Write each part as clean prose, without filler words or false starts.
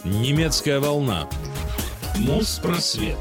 Немецкая волна. Моспросвет.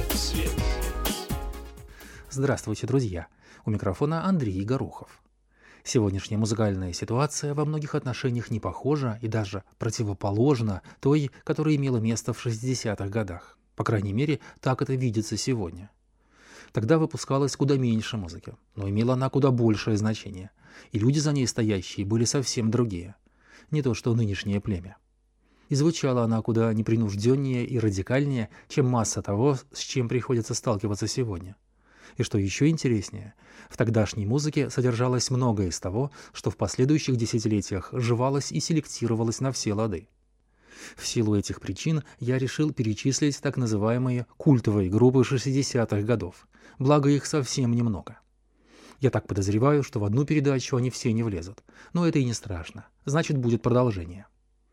Здравствуйте, друзья! У микрофона Андрей Горохов. Сегодняшняя музыкальная ситуация во многих отношениях не похожа и даже противоположна той, которая имела место в 60-х годах. По крайней мере, так это видится сегодня. Тогда выпускалось куда меньше музыки, но имела она куда большее значение, и люди за ней стоящие были совсем другие. Не то что нынешнее племя. И звучала она куда непринужденнее и радикальнее, чем масса того, с чем приходится сталкиваться сегодня. И что еще интереснее, в тогдашней музыке содержалось многое из того, что в последующих десятилетиях жевалось и селектировалось на все лады. В силу этих причин я решил перечислить так называемые культовые группы 60-х годов, благо их совсем немного. Я так подозреваю, что в одну передачу они все не влезут, но это и не страшно, значит будет продолжение.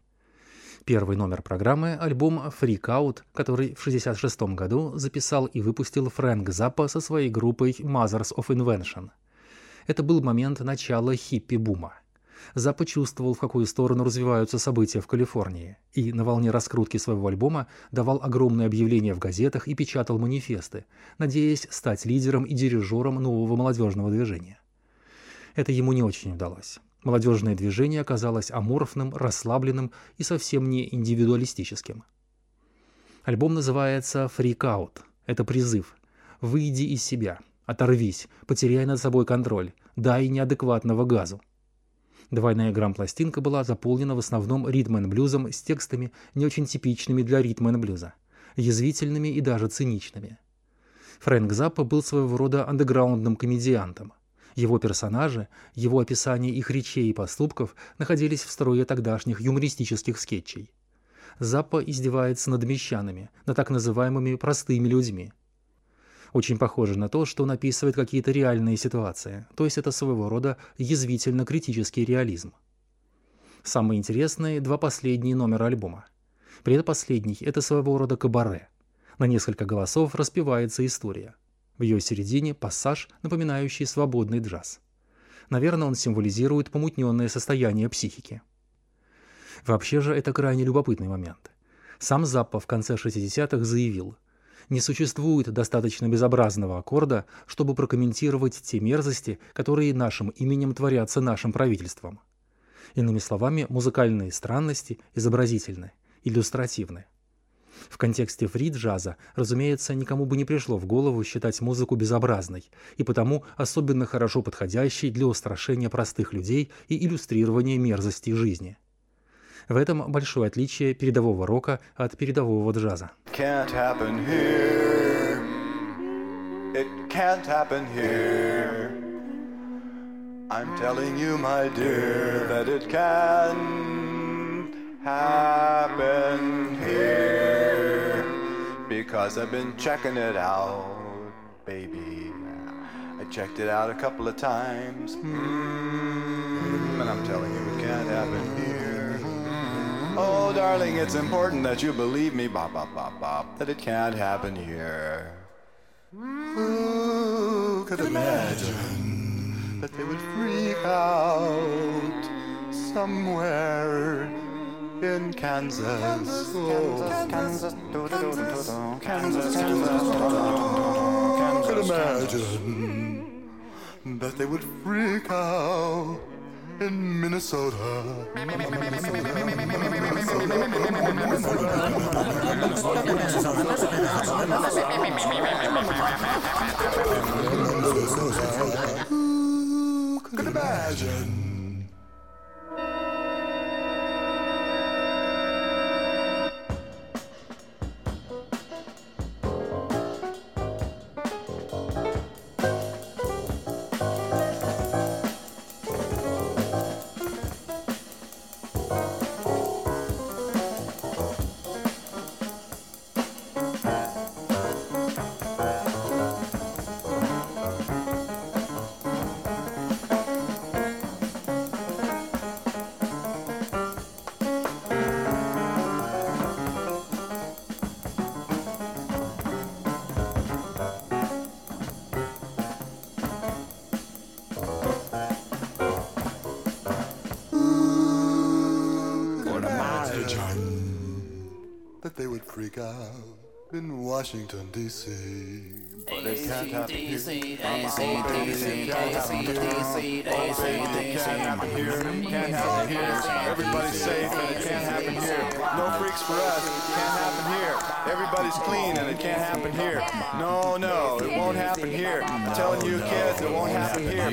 Первый номер программы – альбом «Freak Out», который в 1966 году записал и выпустил Фрэнк Заппа со своей группой Mothers of Invention. Это был момент начала хиппи-бума. Заппа чувствовал, в какую сторону развиваются события в Калифорнии, и на волне раскрутки своего альбома давал огромные объявления в газетах и печатал манифесты, надеясь стать лидером и дирижером нового молодежного движения. Это ему не очень удалось. Молодежное движение оказалось аморфным, расслабленным и совсем не индивидуалистическим. Альбом называется «Freak Out». Это призыв. Выйди из себя, оторвись, потеряй над собой контроль, дай неадекватного газу. Двойная грамм-пластинка была заполнена в основном ритм-н-блюзом с текстами, не очень типичными для ритм-н-блюза, язвительными и даже циничными. Фрэнк Заппа был своего рода андеграундным комедиантом. Его персонажи, его описание их речей и поступков находились в строе тогдашних юмористических скетчей. Заппа издевается над мещанами, над так называемыми простыми людьми. Очень похоже на то, что он описывает какие-то реальные ситуации, то есть это своего рода язвительно-критический реализм. Самые интересные два последние номера альбома. Предпоследний – это своего рода кабаре. На несколько голосов распевается история. В ее середине пассаж, напоминающий свободный джаз. Наверное, он символизирует помутненное состояние психики. Вообще же это крайне любопытный момент. Сам Заппа в конце 60-х заявил: «Не существует достаточно безобразного аккорда, чтобы прокомментировать те мерзости, которые нашим именем творятся нашим правительством». Иными словами, музыкальные странности изобразительны, иллюстративны. В контексте фри-джаза, разумеется, никому бы не пришло в голову считать музыку безобразной, и потому особенно хорошо подходящей для устрашения простых людей и иллюстрирования мерзостей жизни. В этом большое отличие передового рока от передового джаза. Can't happen here. It can't happen here. I'm telling you, my dear, that it can happen here. Because I've been checking it out, baby. I checked it out a couple of times. And I'm telling you, it can't happen here. Oh, darling, it's important that you believe me, bop, bop, bop, bop, that it can't happen here. Who could imagine that they would freak out somewhere in Kansas? Kansas, Kansas. Could imagine that they would freak out in Minnesota. Who could imagine? that they would freak out in Washington, D.C. But it can't happen here. It can't happen here. Can't happen here. Everybody's safe and it can't happen here. No freaks for us. Can't happen here. Everybody's clean and it can't happen here. No, it won't happen here. I'm telling you kids, it won't happen here.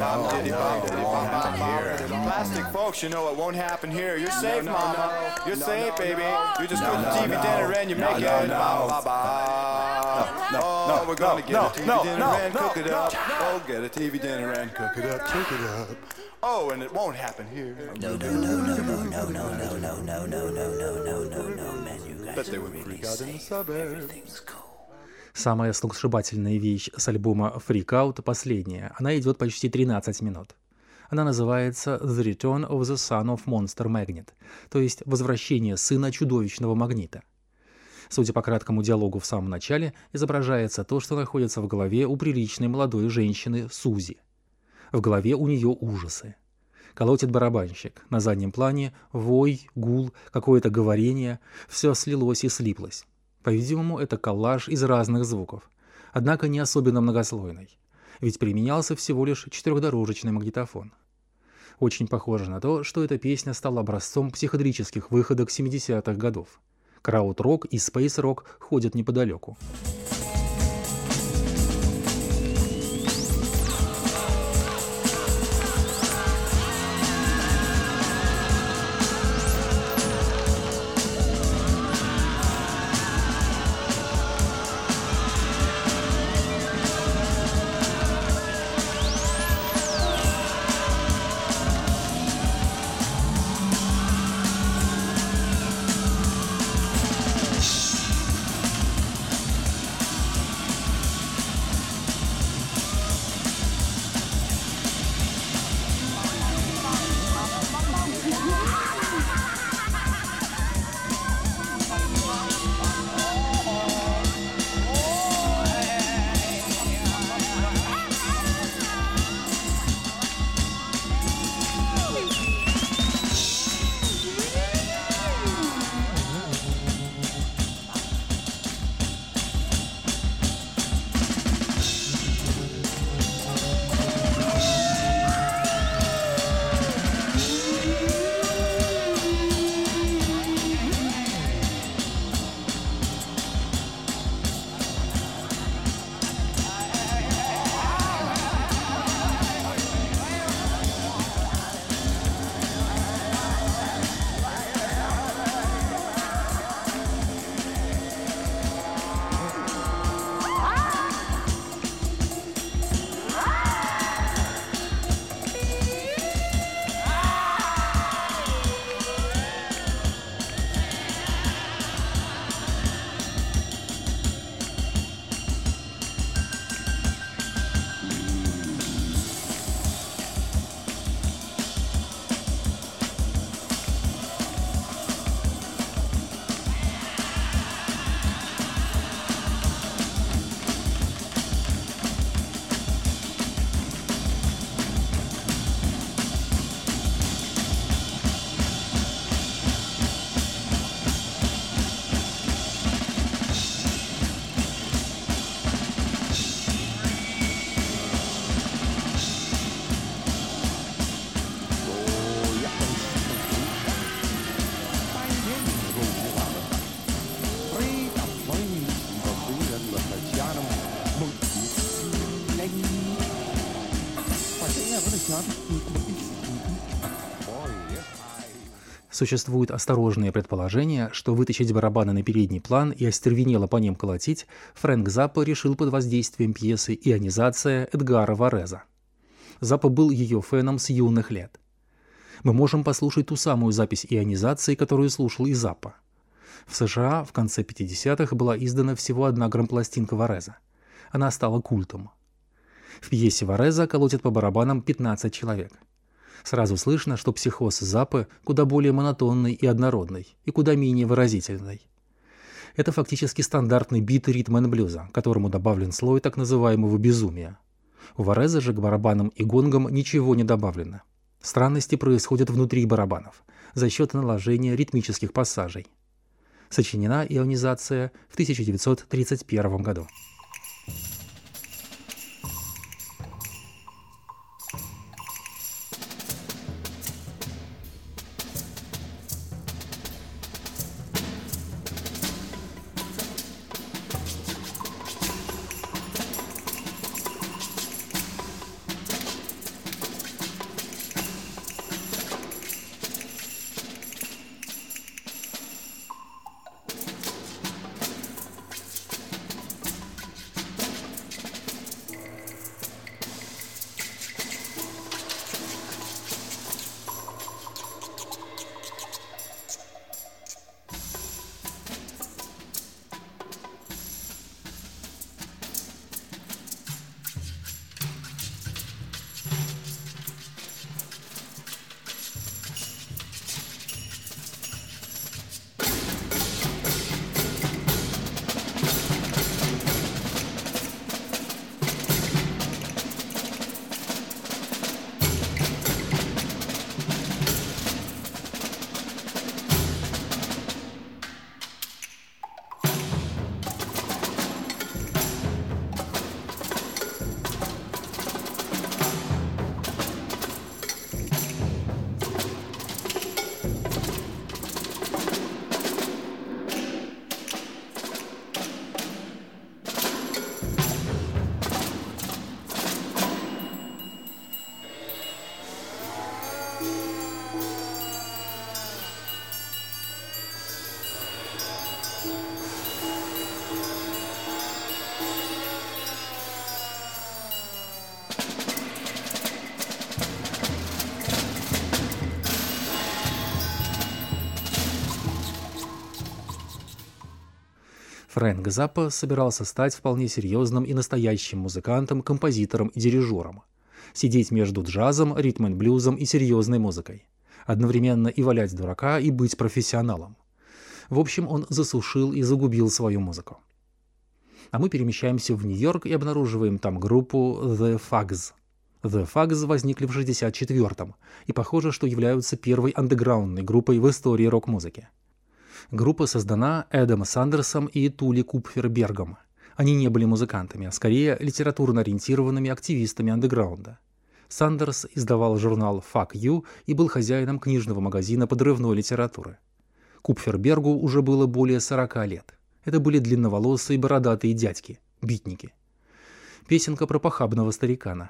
Plastic folks, you know it won't happen here. You're safe, mama. You're safe, baby. You just put the TV dinner and you make it. Oh, we're gonna get a TV dinner and cook it up. Oh, get a TV dinner and cook it up, cook it up. Oh, and it won't happen here. No, man, you guys but they would freak out in the suburbs. Самая сногсшибательная вещь с альбома Freak Out последняя. Она идет почти 13 минут. Она называется The Return of the Son of Monster Magnet, то есть «Возвращение сына чудовищного магнита». Судя по краткому диалогу в самом начале, изображается то, что находится в голове у приличной молодой женщины Сузи. В голове у нее ужасы. Колотит барабанщик. На заднем плане вой, гул, какое-то говорение. Все слилось и слиплось. По-видимому, это коллаж из разных звуков. Однако не особенно многослойный. Ведь применялся всего лишь 4-дорожечный магнитофон. Очень похоже на то, что эта песня стала образцом психоделических выходок 70-х годов. Крауд-рок и спейс-рок ходят неподалеку. Существует осторожное предположение, что вытащить барабаны на передний план и остервенело по ним колотить Фрэнк Заппа решил под воздействием пьесы «Ионизация» Эдгара Вареза. Заппа был ее фэном с юных лет. Мы можем послушать ту самую запись ионизации, которую слушал и Заппа. В США в конце 50-х была издана всего одна грампластинка Вареза. Она стала культом. В пьесе Вареза колотят по барабанам 15 человек. Сразу слышно, что психоз Заппы куда более монотонный и однородный, и куда менее выразительный. Это фактически стандартный бит ритм-н-блюза, к которому добавлен слой так называемого безумия. У Вареза же к барабанам и гонгам ничего не добавлено. Странности происходят внутри барабанов, за счет наложения ритмических пассажей. Сочинена ионизация в 1931 году. Фрэнк Заппа собирался стать вполне серьезным и настоящим музыкантом, композитором и дирижером. Сидеть между джазом, ритм-н-блюзом и серьезной музыкой. Одновременно и валять дурака, и быть профессионалом. В общем, он засушил и загубил свою музыку. А мы перемещаемся в Нью-Йорк и обнаруживаем там группу The Fugs. The Fugs возникли в 1964-м и похоже, что являются первой андеграундной группой в истории рок-музыки. Группа создана Эдом Сандерсом и Тули Купфер-Бергом. Они не были музыкантами, а скорее литературно ориентированными активистами андеграунда. Сандерс издавал журнал Fuck You и был хозяином книжного магазина подрывной литературы. Купфер-Бергу уже было более 40 лет. Это были длинноволосые бородатые дядьки, битники. Песенка про похабного старикана.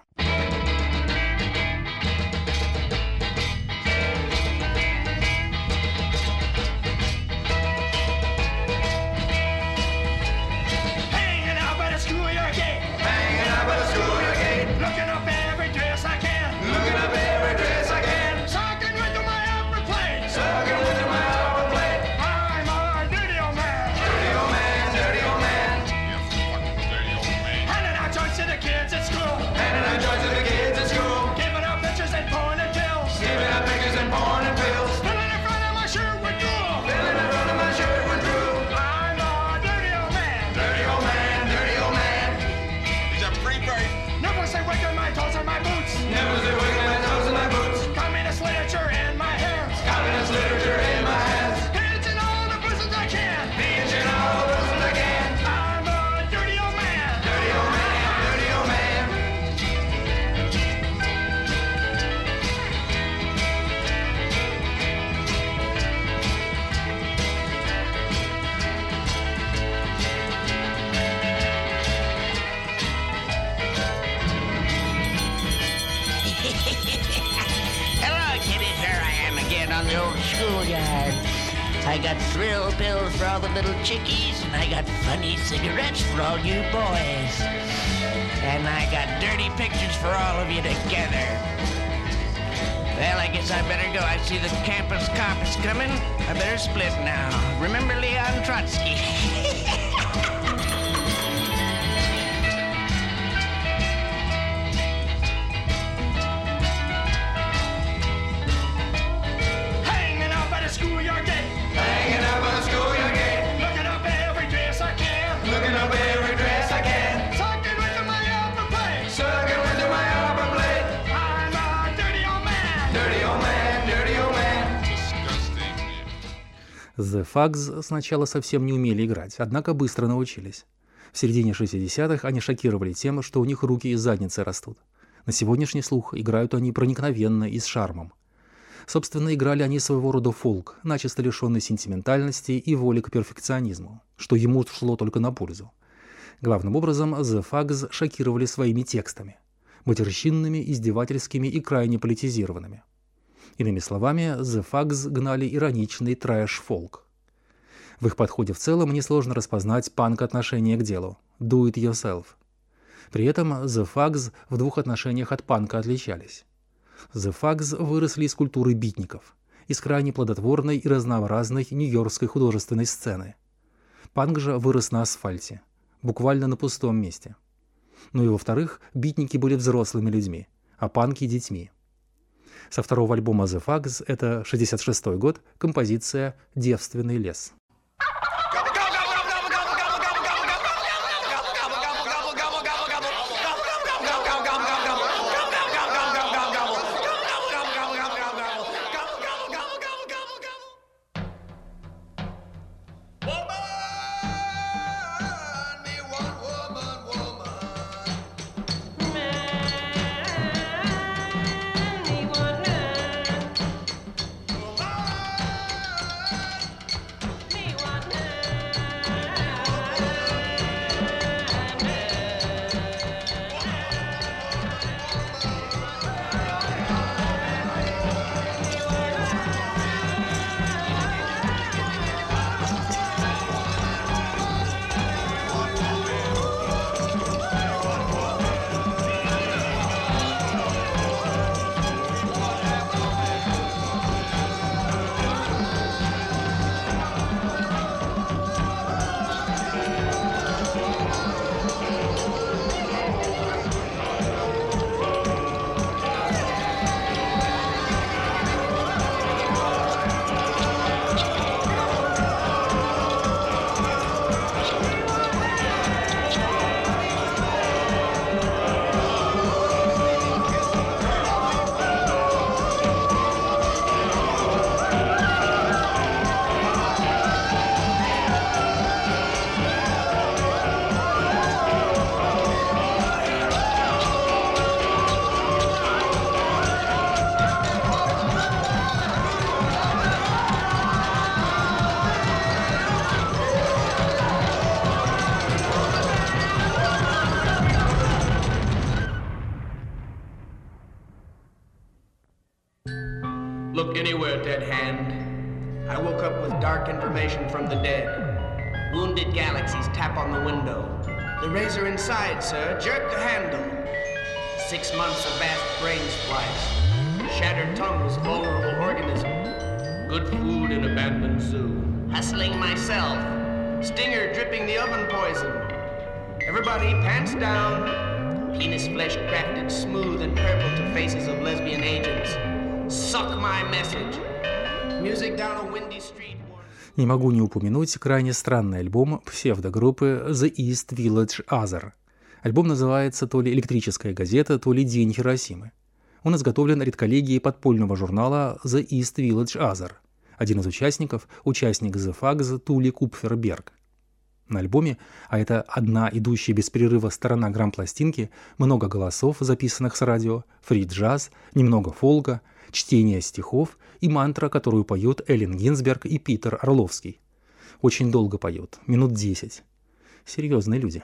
I got thrill pills for all the little chickies, and I got funny cigarettes for all you boys. And I got dirty pictures for all of you together. Well, I guess I better go. I see the campus cop is coming. I better split now. Remember Leon Trotsky? The Fugs сначала совсем не умели играть, однако быстро научились. В середине 60-х они шокировали тем, что у них руки из задницы растут. На сегодняшний слух играют они проникновенно и с шармом. Собственно, играли они своего рода фолк, начисто лишенный сентиментальности и воли к перфекционизму, что ему шло только на пользу. Главным образом, The Fugs шокировали своими текстами, матерщинными, издевательскими и крайне политизированными. Иными словами, The Fugs гнали ироничный трэш-фолк. В их подходе в целом несложно распознать панк-отношение к делу – do it yourself. При этом The Fugs в двух отношениях от панка отличались. The Fugs выросли из культуры битников, из крайне плодотворной и разнообразной нью-йоркской художественной сцены. Панк же вырос на асфальте, буквально на пустом месте. Ну и во-вторых, битники были взрослыми людьми, а панки – детьми. Со второго альбома The Fugs, это 66-й год, композиция «Девственный лес». Look anywhere, dead hand. I woke up with dark information from the dead. Wounded galaxies tap on the window. The razor inside, sir, jerk the handle. 6 months of vast brain splice. Shattered tongues, vulnerable organism. Good food in abandoned zoo. Hustling myself. Stinger dripping the oven poison. Everybody pants down. Penis flesh crafted smooth and purple to faces of lesbian agents. Suck my message. Music down a windy street. Не могу не упомянуть крайне странный альбом псевдогруппы The East Village Other. Альбом называется то ли «Электрическая газета», то ли «День Хиросимы». Он изготовлен редколлегией подпольного журнала The East Village Other. Один из участников – участник The Fugs Тули Купфер-Берг. На альбоме, а это одна идущая без перерыва сторона грамм-пластинки, много голосов, записанных с радио, фри-джаз, немного фолка, чтение стихов и мантра, которую поют Эллен Гинзберг и Питер Орловский. Очень долго поют, минут 10. Серьезные люди.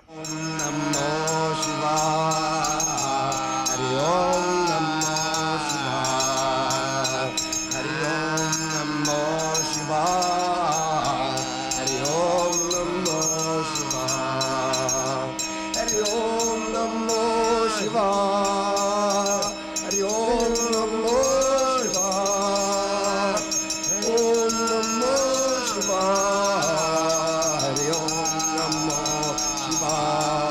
Shiva.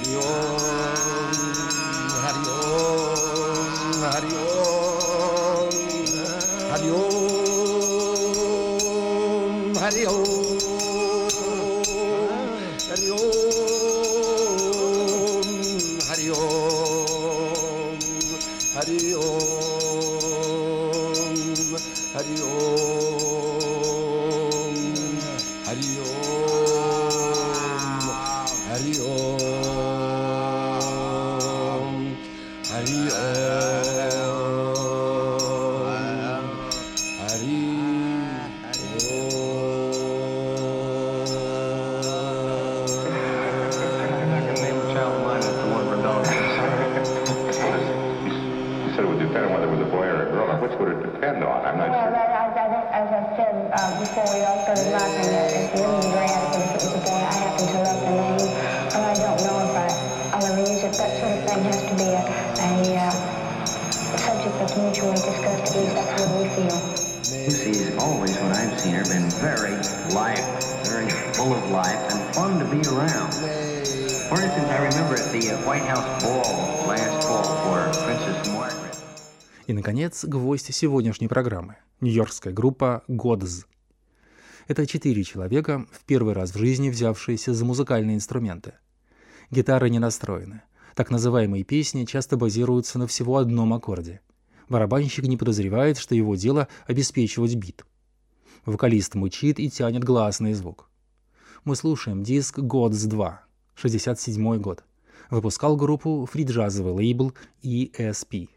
Lucy's always, when I've seen her, been very full of life and fun to be around. For instance, I remember at the White House ball last fall for Princess Margaret. И, наконец, гвоздь сегодняшней программы – нью-йоркская группа Godz. Это 4 человека, в первый раз в жизни взявшиеся за музыкальные инструменты. Гитары не настроены. Так называемые песни часто базируются на всего одном аккорде. Барабанщик не подозревает, что его дело обеспечивать бит. Вокалист мычит и тянет гласный звук. Мы слушаем диск Godz 2, 1967 год. Выпускал группу фри-джазовый лейбл ESP.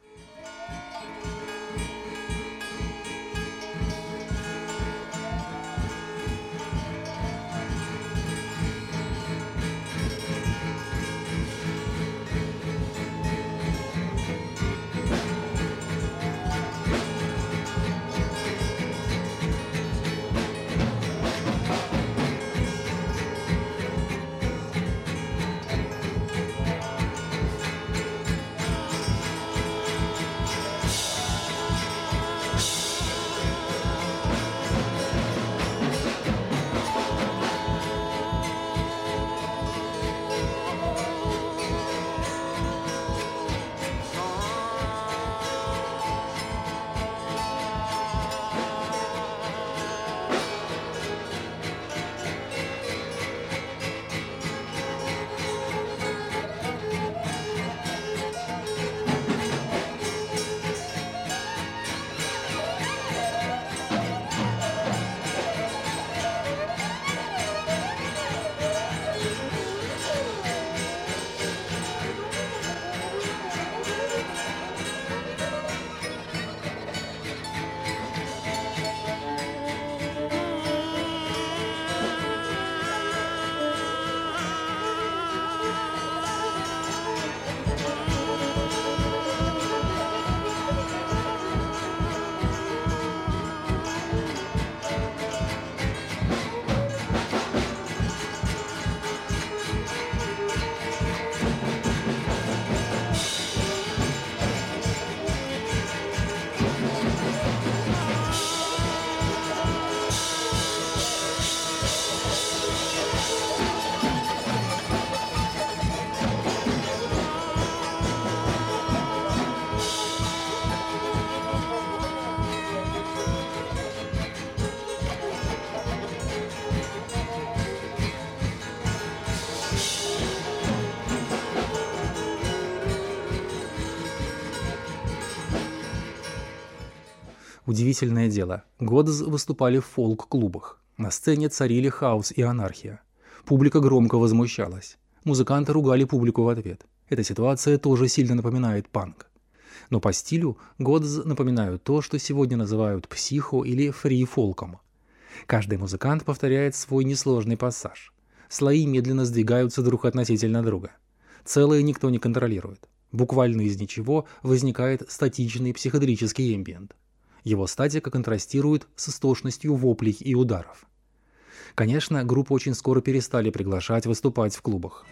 Удивительное дело, Godz выступали в фолк-клубах. На сцене царили хаос и анархия. Публика громко возмущалась. Музыканты ругали публику в ответ. Эта ситуация тоже сильно напоминает панк. Но по стилю Godz напоминают то, что сегодня называют психо или фри-фолком. Каждый музыкант повторяет свой несложный пассаж. Слои медленно сдвигаются друг относительно друга. Целое никто не контролирует. Буквально из ничего возникает статичный психоделический эмбиент. Его статика контрастирует с истошностью воплей и ударов. Конечно, группу очень скоро перестали приглашать выступать в клубах.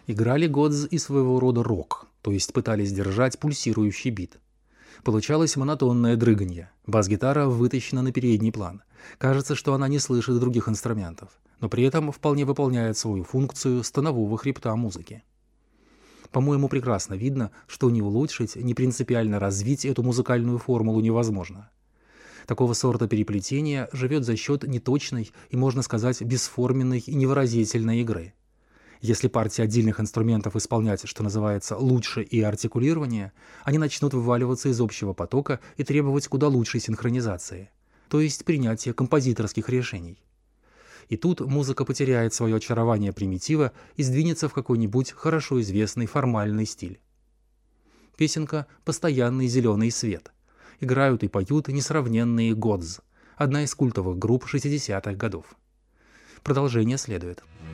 Играли Годз и своего рода рок, то есть пытались держать пульсирующий бит. Получалось монотонное дрыганье, бас-гитара вытащена на передний план. Кажется, что она не слышит других инструментов, но при этом вполне выполняет свою функцию станового хребта музыки. По-моему, прекрасно видно, что ни улучшить, ни принципиально развить эту музыкальную формулу невозможно. Такого сорта переплетения живет за счет неточной и, можно сказать, бесформенной и невыразительной игры. Если партии отдельных инструментов исполнять, что называется, лучше и артикулирование, они начнут вываливаться из общего потока и требовать куда лучшей синхронизации, то есть принятия композиторских решений. И тут музыка потеряет свое очарование примитива и сдвинется в какой-нибудь хорошо известный формальный стиль. Песенка «Постоянный зеленый свет». Играют и поют несравненные Годз, одна из культовых групп 60-х годов. Продолжение следует.